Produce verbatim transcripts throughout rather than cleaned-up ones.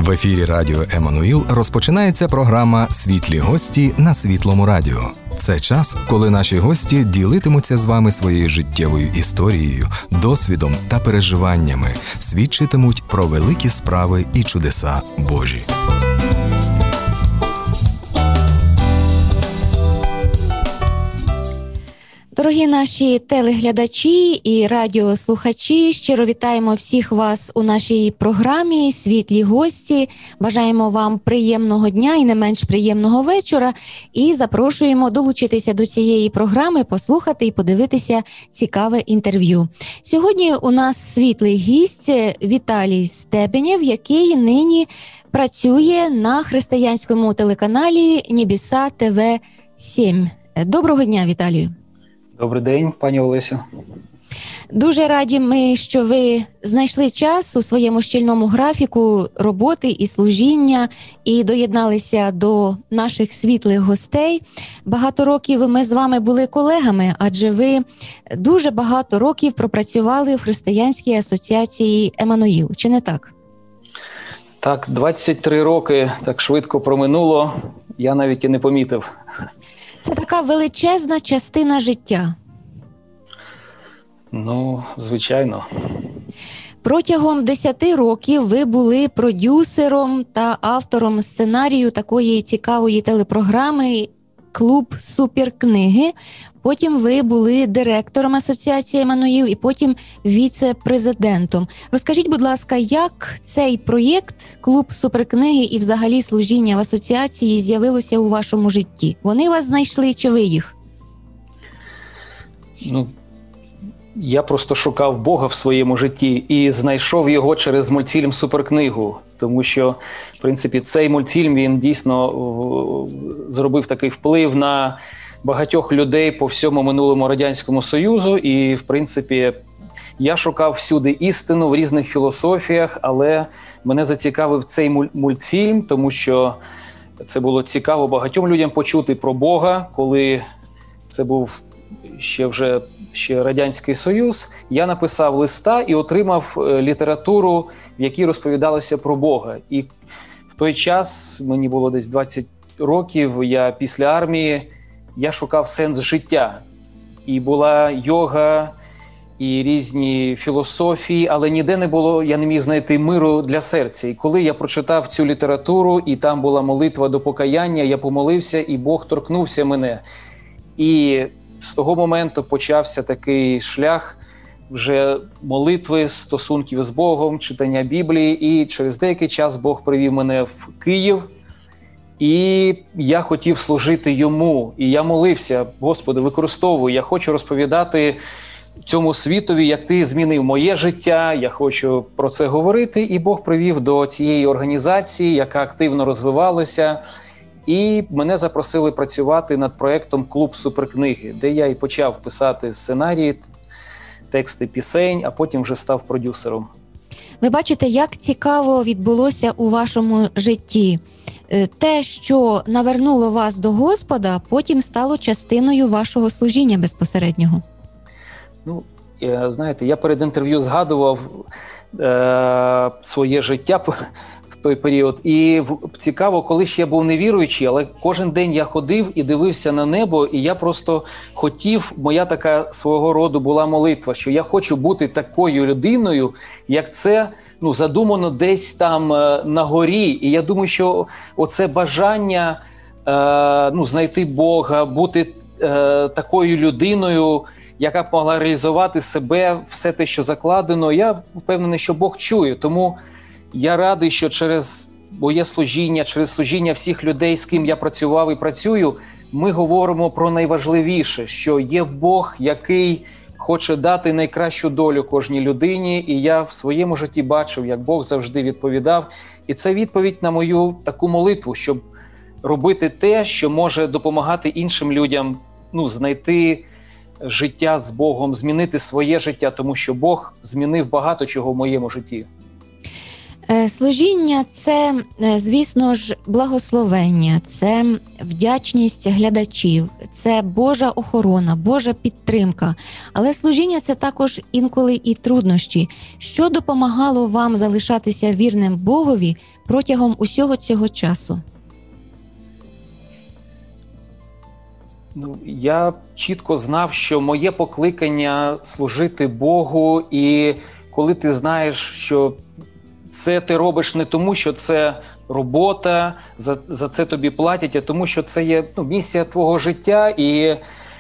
В ефірі Радіо Еммануїл розпочинається програма «Світлі гості» на Світлому радіо. Це час, коли наші гості ділитимуться з вами своєю життєвою історією, досвідом та переживаннями, свідчитимуть про великі справи і чудеса Божі. Дорогі наші телеглядачі і радіослухачі, щиро вітаємо всіх вас у нашій програмі «Світлі гості». Бажаємо вам приємного дня і не менш приємного вечора. І запрошуємо долучитися до цієї програми, послухати і подивитися цікаве інтерв'ю. Сьогодні у нас світлий гість Віталій Стебенєв, який нині працює на християнському телеканалі Небеса Т В сім. Доброго дня, Віталію. Добрий день, пані Олесю. Дуже раді ми, що ви знайшли час у своєму щільному графіку роботи і служіння і доєдналися до наших світлих гостей. Багато років ми з вами були колегами, адже ви дуже багато років пропрацювали в Християнській асоціації Еммануїл. Чи не так? Так, двадцять три роки так швидко проминуло, я навіть і не помітив. Це така величезна частина життя. Ну, звичайно. Протягом десяти років ви були продюсером та автором сценарію такої цікавої телепрограми «Клуб суперкниги». Потім ви були директором асоціації Еммануїл і потім віце-президентом. Розкажіть, будь ласка, як цей проєкт «Клуб суперкниги» і взагалі служіння в асоціації з'явилося у вашому житті? Вони вас знайшли чи ви їх? Ну, я просто шукав Бога в своєму житті і знайшов його через мультфільм «Суперкнигу». Тому що, в принципі, цей мультфільм, він дійсно зробив такий вплив на багатьох людей по всьому минулому Радянському Союзу. І, в принципі, я шукав всюди істину в різних філософіях, але мене зацікавив цей мультфільм, тому що це було цікаво багатьом людям почути про Бога, коли це був ще вже ще Радянський Союз. Я написав листа і отримав літературу, в якій розповідалося про Бога. І в той час, мені було десь двадцять років, я після армії, я шукав сенс життя. І була йога, і різні філософії, але ніде не було, я не міг знайти миру для серця. І коли я прочитав цю літературу, і там була молитва до покаяння, я помолився, і Бог торкнувся мене. І з того моменту почався такий шлях вже молитви, стосунків з Богом, читання Біблії. І через деякий час Бог привів мене в Київ. І я хотів служити Йому. І я молився: Господи, використовуй, я хочу розповідати цьому світові, як Ти змінив моє життя, я хочу про це говорити. І Бог привів до цієї організації, яка активно розвивалася. І мене запросили працювати над проєктом «Клуб суперкниги», де я і почав писати сценарії, тексти пісень, а потім вже став продюсером. Ви бачите, як цікаво відбулося у вашому житті. Те, що навернуло вас до Господа, потім стало частиною вашого служіння безпосереднього. Ну, знаєте, я перед інтерв'ю згадував е- своє життя в той період. І цікаво, коли ще я був невіруючий, але кожен день я ходив і дивився на небо, і я просто хотів, моя така свого роду була молитва, що я хочу бути такою людиною, як це ну, задумано десь там на горі. І я думаю, що оце бажання е, ну, знайти Бога, бути е, такою людиною, яка б могла реалізувати себе, все те, що закладено, я впевнений, що Бог чує. Тому я радий, що через моє служіння, через служіння всіх людей, з ким я працював і працюю, ми говоримо про найважливіше, що є Бог, який хоче дати найкращу долю кожній людині. І я в своєму житті бачив, як Бог завжди відповідав. І це відповідь на мою таку молитву, щоб робити те, що може допомагати іншим людям ну, знайти життя з Богом, змінити своє життя, тому що Бог змінив багато чого в моєму житті. Служіння – це, звісно ж, благословення, це вдячність глядачів, це Божа охорона, Божа підтримка. Але служіння – це також інколи і труднощі. Що допомагало вам залишатися вірним Богові протягом усього цього часу? Ну, я чітко знав, що моє покликання служити Богу, і коли ти знаєш, що це ти робиш не тому, що це робота, за, за це тобі платять, а тому, що це є ну, місія твого життя. І е,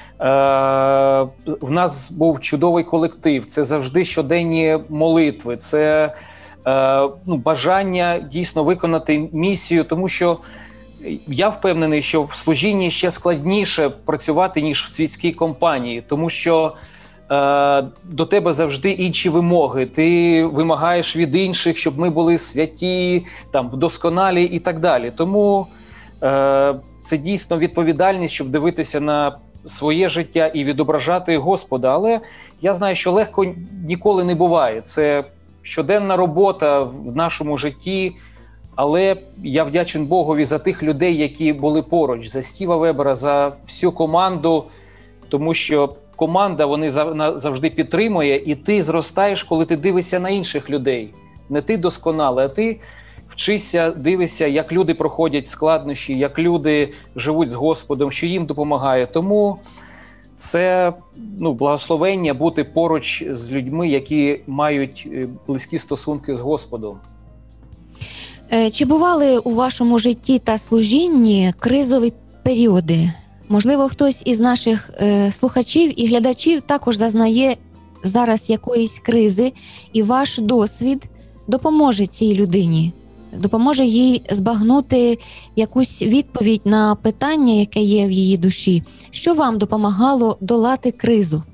в нас був чудовий колектив, це завжди щоденні молитви, це е, ну, бажання дійсно виконати місію, тому що я впевнений, що в служінні ще складніше працювати, ніж в світській компанії, тому що е, до тебе завжди інші вимоги. Ти вимагаєш від інших, щоб ми були святі, там, досконалі і так далі. Тому е, це дійсно відповідальність, щоб дивитися на своє життя і відображати Господа. Але я знаю, що легко ніколи не буває. Це щоденна робота в нашому житті. Але я вдячний Богові за тих людей, які були поруч, за Стіва Вебера, за всю команду, тому що команда вони завжди підтримує, і ти зростаєш, коли ти дивишся на інших людей. Не ти досконалий, а ти вчишся, дивишся, як люди проходять складнощі, як люди живуть з Господом, що їм допомагає. Тому це ну, благословення бути поруч з людьми, які мають близькі стосунки з Господом. Чи бували у вашому житті та служінні кризові періоди? Можливо, хтось із наших е, слухачів і глядачів також зазнає зараз якоїсь кризи, і ваш досвід допоможе цій людині, допоможе їй збагнути якусь відповідь на питання, яке є в її душі. Що вам допомагало долати кризу?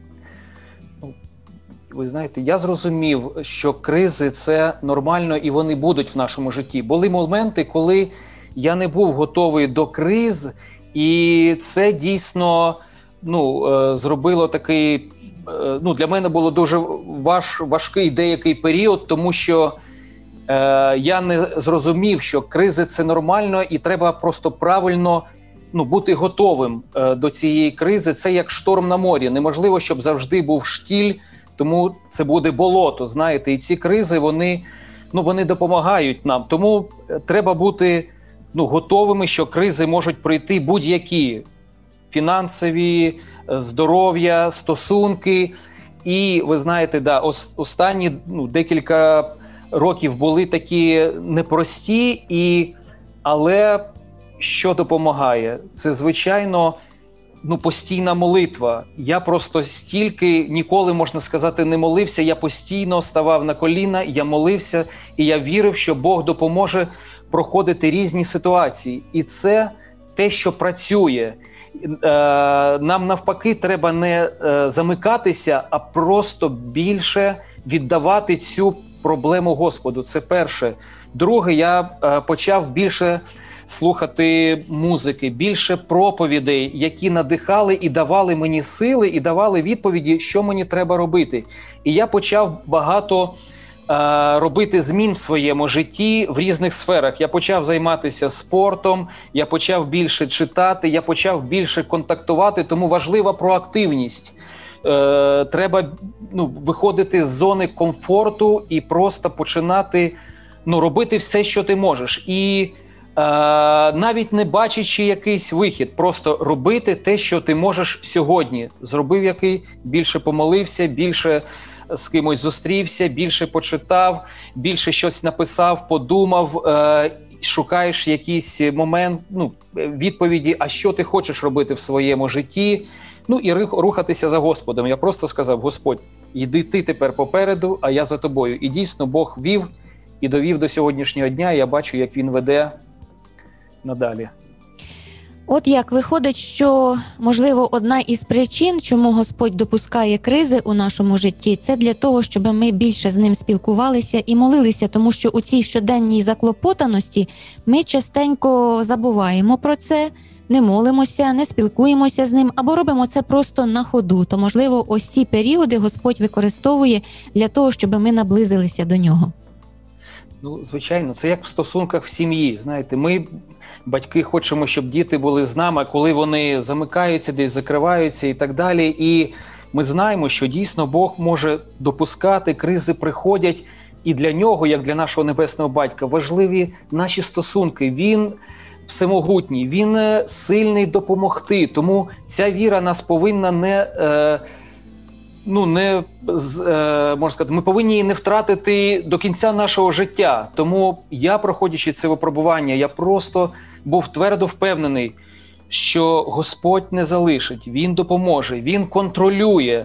Ви знаєте, я зрозумів, що кризи – це нормально і вони будуть в нашому житті. Були моменти, коли я не був готовий до криз, і це дійсно ну, зробило такий, ну, для мене було дуже важ, важкий деякий період, тому що е, я не зрозумів, що кризи – це нормально і треба просто правильно ну, бути готовим е, до цієї кризи. Це як шторм на морі. Неможливо, щоб завжди був штіль, тому це буде болото, знаєте, і ці кризи, вони, ну, вони допомагають нам. Тому треба бути ну, готовими, що кризи можуть прийти будь-які. Фінансові, здоров'я, стосунки. І, ви знаєте, да, останні ну, декілька років були такі непрості, і, але що допомагає? Це, звичайно, ну, постійна молитва. Я просто стільки ніколи, можна сказати, не молився. Я постійно ставав на коліна, я молився, і я вірив, що Бог допоможе проходити різні ситуації. І це те, що працює. Нам навпаки треба не замикатися, а просто більше віддавати цю проблему Господу. Це перше. Друге, я почав більше слухати музики, більше проповідей, які надихали і давали мені сили, і давали відповіді, що мені треба робити. І я почав багато е, робити змін в своєму житті в різних сферах. Я почав займатися спортом, я почав більше читати, я почав більше контактувати, тому важлива проактивність. Е, треба ну, виходити з зони комфорту і просто починати ну, робити все, що ти можеш. І навіть не бачачи якийсь вихід, просто робити те, що ти можеш сьогодні. Зробив який, більше помолився, більше з кимось зустрівся, більше почитав, більше щось написав, подумав, шукаєш якийсь момент, ну, відповіді, а що ти хочеш робити в своєму житті, ну і рухатися за Господом. Я просто сказав: Господь, йди ти тепер попереду, а я за тобою. І дійсно Бог вів і довів до сьогоднішнього дня, я бачу, як він веде надалі. От як виходить, що, можливо, одна із причин, чому Господь допускає кризи у нашому житті, це для того, щоб ми більше з ним спілкувалися і молилися, тому що у цій щоденній заклопотаності ми частенько забуваємо про це, не молимося, не спілкуємося з ним, або робимо це просто на ходу. То, можливо, ось ці періоди Господь використовує для того, щоб ми наблизилися до нього. Ну, звичайно, це як в стосунках в сім'ї. Знаєте, ми, батьки, хочемо, щоб діти були з нами, коли вони замикаються, десь закриваються і так далі. І ми знаємо, що дійсно Бог може допускати, кризи приходять. І для нього, як для нашого Небесного Батька, важливі наші стосунки. Він всемогутній, він сильний допомогти. Тому ця віра нас повинна не... Е, Ну, не, можна сказати, ми повинні її не втратити до кінця нашого життя. Тому я, проходячи це випробування, я просто був твердо впевнений, що Господь не залишить, Він допоможе, Він контролює.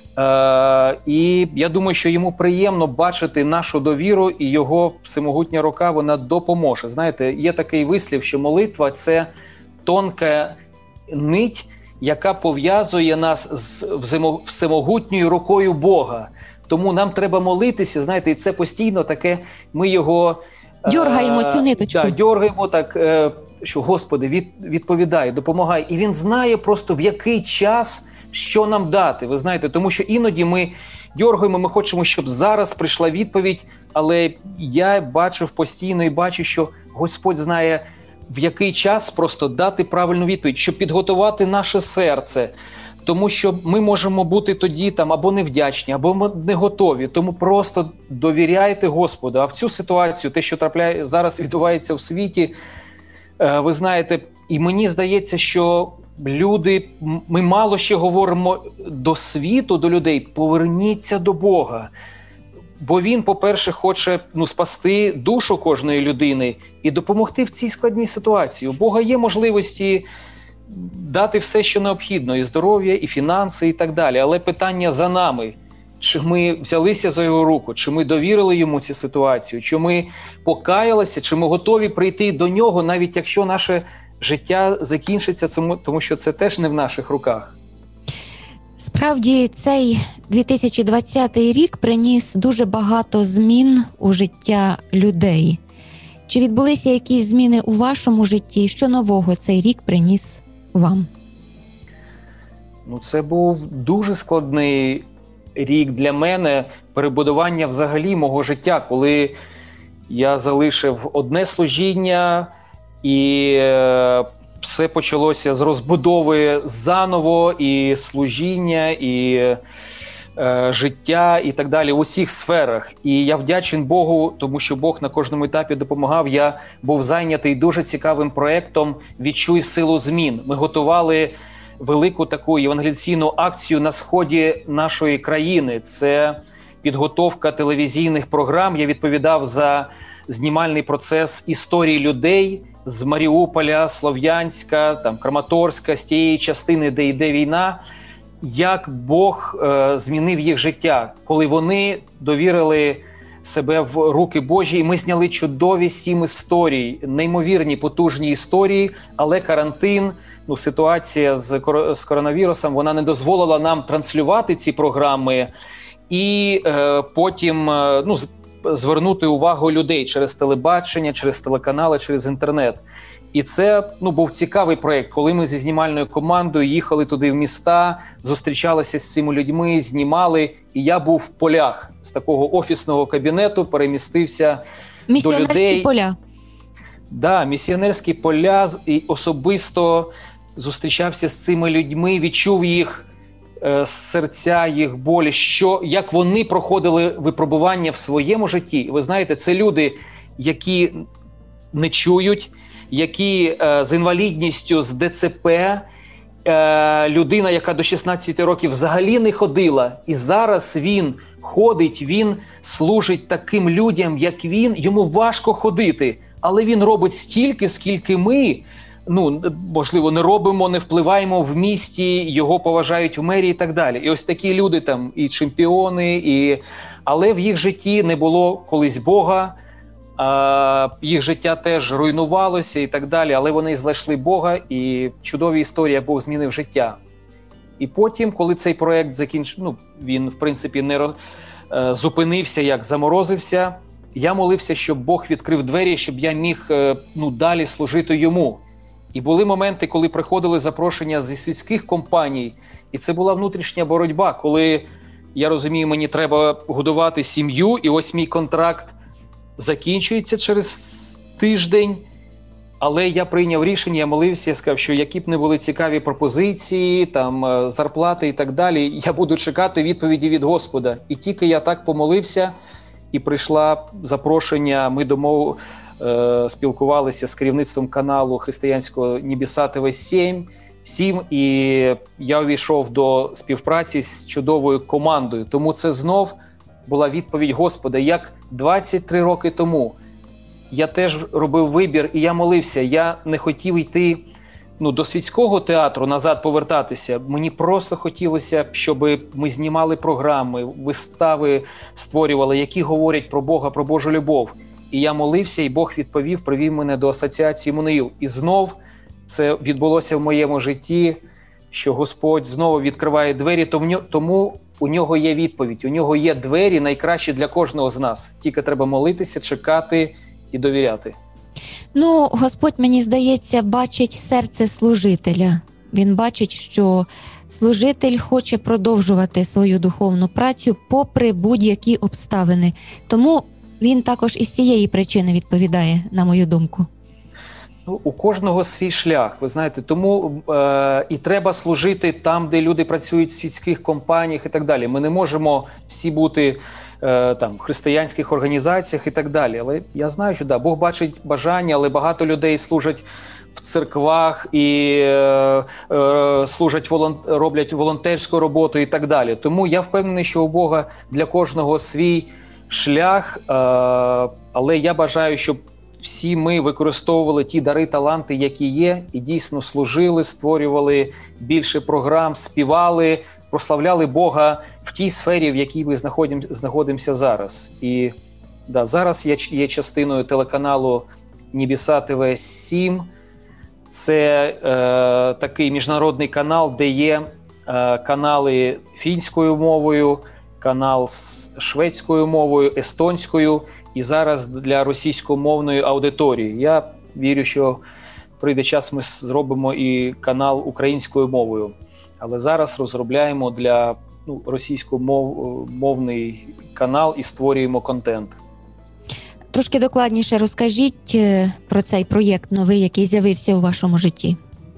Е, і я думаю, що йому приємно бачити нашу довіру, і його всемогутня рука, вона допоможе. Знаєте, є такий вислів, що молитва – це тонка нить, яка пов'язує нас з всемогутньою рукою Бога. Тому нам треба молитися, знаєте, і це постійно таке, ми його... Дьоргаємо е, цю ниточку. Так, дьоргаємо так, е, що, Господи, від, відповідай, допомагай. І Він знає просто, в який час, що нам дати. Ви знаєте, тому що іноді ми дьоргаємо, ми хочемо, щоб зараз прийшла відповідь, але я бачив постійно і бачу, що Господь знає, в який час просто дати правильну відповідь, щоб підготувати наше серце. Тому що ми можемо бути тоді там або невдячні, або не готові. Тому просто довіряйте Господу. А в цю ситуацію, те, що трапляє зараз, відбувається в світі, ви знаєте, і мені здається, що люди, ми мало ще говоримо до світу, до людей, поверніться до Бога. Бо Він, по-перше, хоче ну, спасти душу кожної людини і допомогти в цій складній ситуації. У Бога є можливості дати все, що необхідно, і здоров'я, і фінанси, і так далі. Але питання за нами. Чи ми взялися за його руку, чи ми довірили йому цю ситуацію, чи ми покаялися, чи ми готові прийти до нього, навіть якщо наше життя закінчиться, тому що це теж не в наших руках. Справді, цей дві тисячі двадцятий рік приніс дуже багато змін у життя людей. Чи відбулися якісь зміни у вашому житті? Що нового цей рік приніс вам? Ну, це був дуже складний рік для мене, перебудування взагалі мого життя, коли я залишив одне служіння і е, все почалося з розбудови заново, і служіння, і е, життя, і так далі, у всіх сферах. І я вдячний Богу, тому що Бог на кожному етапі допомагав. Я був зайнятий дуже цікавим проєктом «Відчуй силу змін». Ми готували велику таку евангелізаційну акцію на сході нашої країни. Це підготовка телевізійних програм. Я відповідав за знімальний процес історії людей з Маріуполя, Слов'янська, там, Краматорська, з тієї частини, де йде війна, як Бог е, змінив їх життя, коли вони довірили себе в руки Божі. І ми зняли чудові сім історій, неймовірні, потужні історії, але карантин, ну, ситуація з, кор- з коронавірусом, вона не дозволила нам транслювати ці програми і е, потім е, ну, звернути увагу людей через телебачення, через телеканали, через інтернет. І це ну, був цікавий проєкт, коли ми зі знімальною командою їхали туди в міста, зустрічалися з цими людьми, знімали, і я був в полях. З такого офісного кабінету перемістився до людей. Місіонерські поля. Да, місіонерські поля, і особисто зустрічався з цими людьми, відчув їх е, серця, їх болі, що, як вони проходили випробування в своєму житті. Ви знаєте, це люди, які не чують, які е, з інвалідністю, з ДЦП, е, людина, яка до шістнадцяти років взагалі не ходила, і зараз він ходить, він служить таким людям, як він, йому важко ходити, але він робить стільки, скільки ми, ну, можливо, не робимо, не впливаємо в місті, його поважають в мерії і так далі. І ось такі люди там і чемпіони, і... але в їх житті не було колись Бога, а, їх життя теж руйнувалося і так далі, але вони знайшли Бога, і чудові історії, як Бог змінив життя. І потім, коли цей проєкт закінчив, ну, він, в принципі, не роз... зупинився, як заморозився, я молився, щоб Бог відкрив двері, щоб я міг ну, далі служити йому. І були моменти, коли приходили запрошення зі світських компаній, і це була внутрішня боротьба, коли, я розумію, мені треба годувати сім'ю, і ось мій контракт закінчується через тиждень. Але я прийняв рішення, я молився, я сказав, що які б не були цікаві пропозиції, там, зарплати і так далі, я буду чекати відповіді від Господа. І тільки я так помолився, і прийшло запрошення, ми домов е, спілкувалися з керівництвом каналу християнського Небеса ТВ сім, і я увійшов до співпраці з чудовою командою. Тому це знов була відповідь Господа, як двадцять три роки тому. Я теж робив вибір, і я молився. Я не хотів йти ну, до світського театру, назад повертатися. Мені просто хотілося, щоб ми знімали програми, вистави створювали, які говорять про Бога, про Божу любов. І я молився, і Бог відповів, привів мене до асоціації Еммануїл. І знов це відбулося в моєму житті, що Господь знову відкриває двері, тому у нього є відповідь, у нього є двері найкращі для кожного з нас. Тільки треба молитися, чекати і довіряти. Ну, Господь, мені здається, бачить серце служителя. Він бачить, що служитель хоче продовжувати свою духовну працю попри будь-які обставини. Тому він також із цієї причини відповідає, на мою думку. Ну, у кожного свій шлях, ви знаєте, тому е, і треба служити там, де люди працюють в світських компаніях і так далі. Ми не можемо всі бути е, там, в християнських організаціях і так далі. Але я знаю, що да, Бог бачить бажання, але багато людей служать в церквах і е, е, служать, волон, роблять волонтерську роботу і так далі. Тому я впевнений, що у Бога для кожного свій шлях, е, але я бажаю, щоб всі ми використовували ті дари, таланти, які є, і дійсно служили, створювали більше програм, співали, прославляли Бога в тій сфері, в якій ми знаходим, знаходимося зараз. І да, зараз я є частиною телеканалу Небеса ТВ сім. Це е, такий міжнародний канал, де є е, канали фінською мовою, канал з шведською мовою, естонською, і зараз для російськомовної аудиторії. Я вірю, що прийде час, ми зробимо і канал українською мовою. Але зараз розробляємо для ну, російськомовний канал і створюємо контент. Трошки докладніше розкажіть про цей проєкт новий, який з'явився у вашому житті.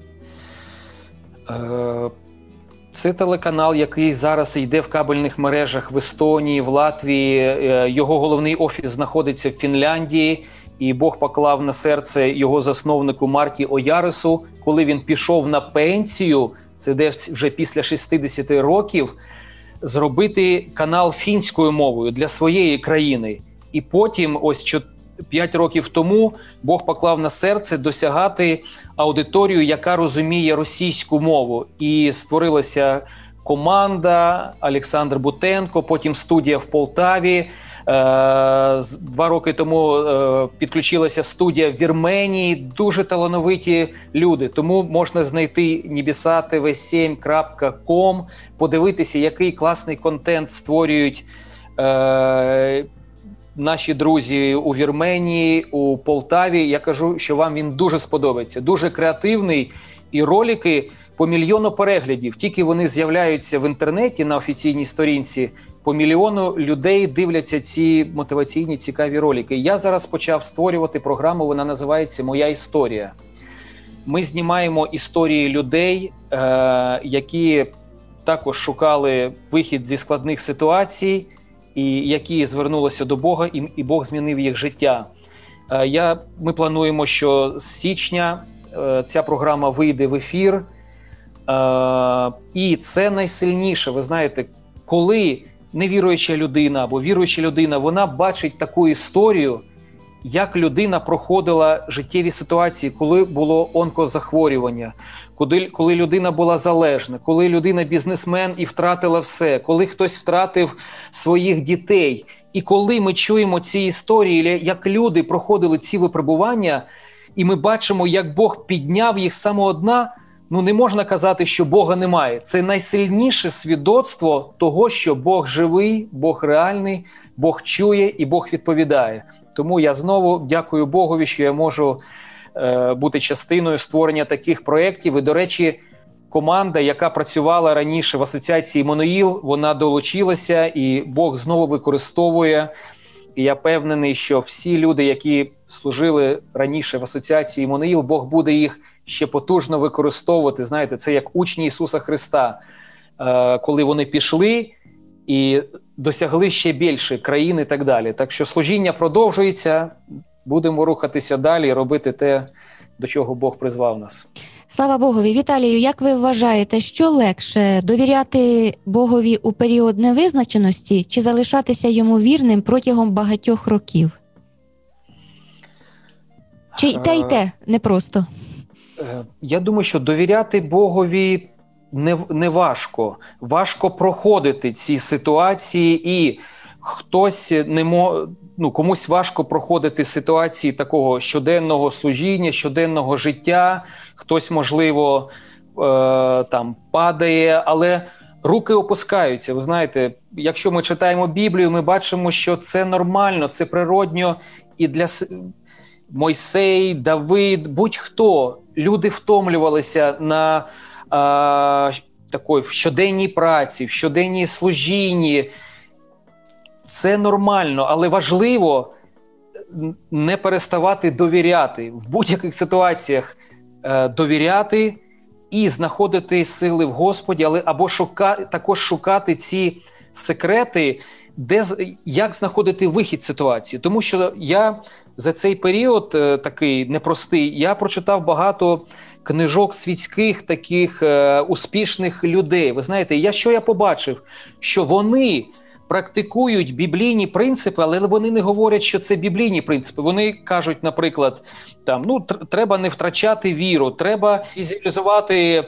Е- Це телеканал, який зараз йде в кабельних мережах в Естонії, в Латвії. Його головний офіс знаходиться в Фінляндії. І Бог поклав на серце його засновнику Марті Оярису, коли він пішов на пенсію, це десь вже після шістдесяти років, зробити канал фінською мовою для своєї країни. І потім, ось п'ять років тому, Бог поклав на серце досягати аудиторію, яка розуміє російську мову. І створилася команда, Олександр Бутенко, потім студія в Полтаві. Два роки тому підключилася студія в Вірменії. Дуже талановиті люди. Тому можна знайти небеса те ве сім крапка ком, подивитися, який класний контент створюють наші друзі у Вірменії, у Полтаві. Я кажу, що вам він дуже сподобається. Дуже креативний, і ролики по мільйону переглядів. Тільки вони з'являються в інтернеті на офіційній сторінці, по мільйону людей дивляться ці мотиваційні цікаві ролики. Я зараз почав створювати програму, вона називається «Моя історія». Ми знімаємо історії людей, е- які також шукали вихід зі складних ситуацій, і які звернулися до Бога, і, і Бог змінив їх життя. Е, я, ми плануємо, що з січня е, ця програма вийде в ефір. Е, і це найсильніше, ви знаєте, коли невіруюча людина або віруюча людина, вона бачить таку історію, як людина проходила життєві ситуації, коли було онкозахворювання, коли, коли людина була залежна, коли людина бізнесмен і втратила все, коли хтось втратив своїх дітей. І коли ми чуємо ці історії, як люди проходили ці випробування, і ми бачимо, як Бог підняв їх з самого дна, ну не можна казати, що Бога немає. Це найсильніше свідоцтво того, що Бог живий, Бог реальний, Бог чує і Бог відповідає. Тому я знову дякую Богові, що я можу е, бути частиною створення таких проєктів. І, до речі, команда, яка працювала раніше в асоціації Еммануїл, вона долучилася, і Бог знову використовує І я певнений, що всі люди, які служили раніше в асоціації Іммануїл, Бог буде їх ще потужно використовувати. Знаєте, це як учні Ісуса Христа, коли вони пішли і досягли ще більше країн і так далі. Так що служіння продовжується, будемо рухатися далі і робити те, до чого Бог призвав нас. Слава Богові. Віталію, як ви вважаєте, що легше – довіряти Богові у період невизначеності чи залишатися йому вірним протягом багатьох років? Чи й те, й те непросто? Я думаю, що довіряти Богові не, не важко. Важко проходити ці ситуації, і хтось не мо... ну, комусь важко проходити ситуації такого щоденного служіння, щоденного життя. Хтось, можливо, е, там падає, але руки опускаються. Ви знаєте, якщо ми читаємо Біблію, ми бачимо, що це нормально, це природньо. І для Мойсей, Давид, будь-хто, люди втомлювалися на е, такої в щоденній праці, в щоденній служінні. Це нормально, але важливо не переставати довіряти. В будь-яких ситуаціях е, довіряти і знаходити сили в Господі, але або шука, також шукати ці секрети, де, як знаходити вихід з ситуації. Тому що я за цей період е, такий непростий, я прочитав багато книжок світських таких е, успішних людей. Ви знаєте, я що я побачив? Що вони практикують біблійні принципи, але вони не говорять, що це біблійні принципи. Вони кажуть, наприклад, там, ну, треба не втрачати віру, треба візуалізувати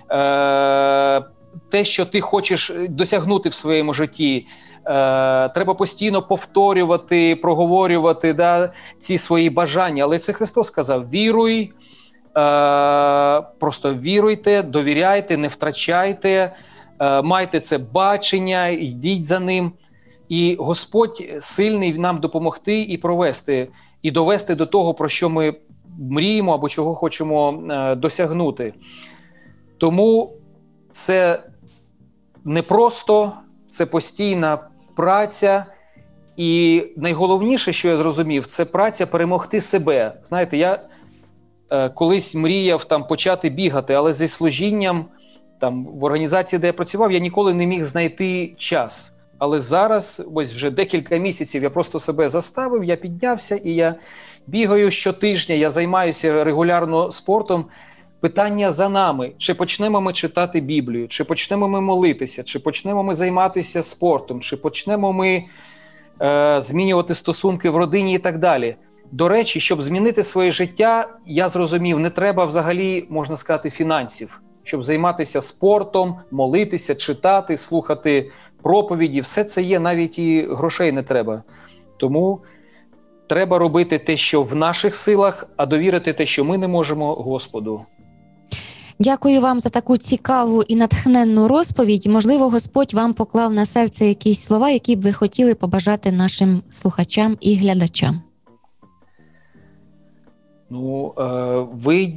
е, те, що ти хочеш досягнути в своєму житті. Е, треба постійно повторювати, проговорювати, да, ці свої бажання. Але це Христос сказав: віруй, е, просто віруйте, довіряйте, не втрачайте, майте це бачення, йдіть за ним. І Господь сильний нам допомогти і провести, і довести до того, про що ми мріємо або чого хочемо досягнути. Тому це не просто, це постійна праця. І найголовніше, що я зрозумів, це праця перемогти себе. Знаєте, я е, колись мріяв там почати бігати, але зі служінням там, в організації, де я працював, я ніколи не міг знайти час. Але зараз, ось вже декілька місяців, я просто себе заставив, я піднявся і я бігаю щотижня, я займаюся регулярно спортом. Питання за нами: чи почнемо ми читати Біблію, чи почнемо ми молитися, чи почнемо ми займатися спортом, чи почнемо ми е, змінювати стосунки в родині і так далі. До речі, щоб змінити своє життя, я зрозумів, не треба взагалі, можна сказати, фінансів. Щоб займатися спортом, молитися, читати, слухати проповіді, все це є, навіть і грошей не треба. Тому треба робити те, що в наших силах, а довірити те, що ми не можемо, Господу. Дякую вам за таку цікаву і натхненну розповідь. Можливо, Господь вам поклав на серце якісь слова, які б ви хотіли побажати нашим слухачам і глядачам. Ну, е, ви...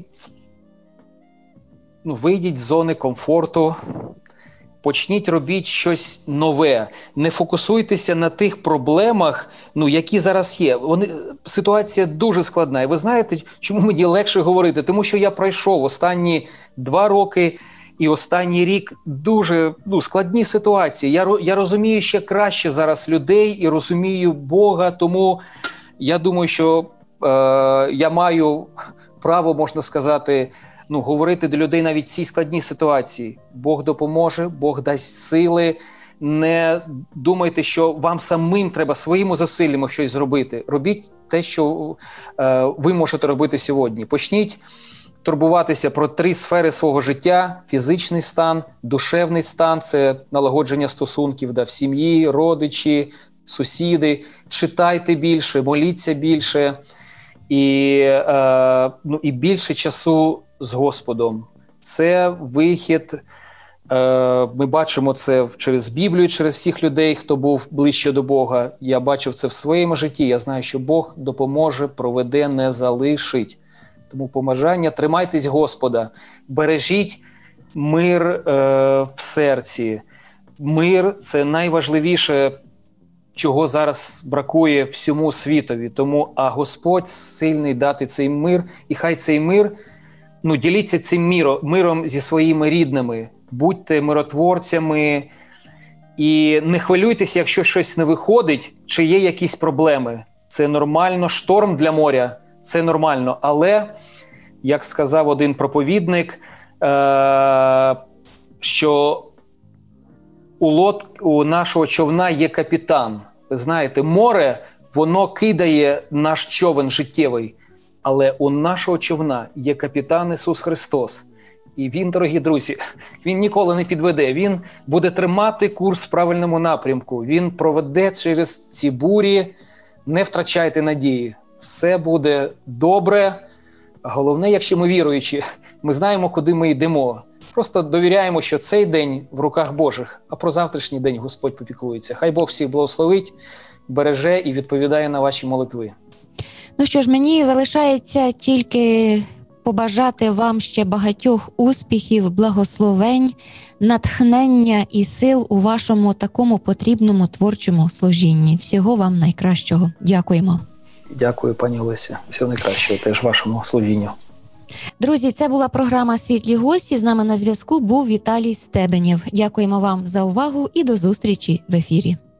Ну, вийдіть з зони комфорту, почніть робіть щось нове. Не фокусуйтеся на тих проблемах, ну, які зараз є. Вони, ситуація дуже складна. І ви знаєте, чому мені легше говорити? Тому що я пройшов останні два роки і останній рік дуже ну, складні ситуації. Я, я розумію ще краще зараз людей і розумію Бога, тому я думаю, що е, я маю право, можна сказати, ну, говорити до людей навіть в цій складній ситуації. Бог допоможе, Бог дасть сили. Не думайте, що вам самим треба своїми зусиллями щось зробити. Робіть те, що е, ви можете робити сьогодні. Почніть турбуватися про три сфери свого життя: фізичний стан, душевний стан – це налагодження стосунків да, в сім'ї, родичі, сусіди. Читайте більше, моліться більше і, е, ну, і більше часу з Господом. Це вихід. Е, ми бачимо це через Біблію, через всіх людей, хто був ближче до Бога. Я бачив це в своєму житті. Я знаю, що Бог допоможе, проведе, не залишить. Тому побажання: тримайтесь Господа, бережіть мир е, в серці. Мир – це найважливіше чого зараз бракує всьому світові. Тому, а Господь сильний дати цей мир, і хай цей мир, ну, діліться цим миром, миром зі своїми рідними, будьте миротворцями і не хвилюйтеся, якщо щось не виходить, чи є якісь проблеми. Це нормально, шторм для моря – це нормально, але, як сказав один проповідник, е- що у, лод... у нашого човна є капітан. Ви знаєте, море, воно кидає наш човен життєвий, але у нашого човна є капітан Ісус Христос. І Він, дорогі друзі, Він ніколи не підведе. Він буде тримати курс в правильному напрямку. Він проведе через ці бурі. Не втрачайте надії. Все буде добре. Головне, якщо ми віруючі, ми знаємо, куди ми йдемо. Просто довіряємо, що цей день в руках Божих, а про завтрашній день Господь попіклується. Хай Бог всіх благословить, береже і відповідає на ваші молитви. Ну що ж, мені залишається тільки побажати вам ще багатьох успіхів, благословень, натхнення і сил у вашому такому потрібному творчому служінні. Всього вам найкращого. Дякуємо. Дякую, пані Олеся. Всього найкращого теж вашому служінню. Друзі, це була програма «Світлі гості». З нами на зв'язку був Віталій Стебенєв. Дякуємо вам за увагу і до зустрічі в ефірі.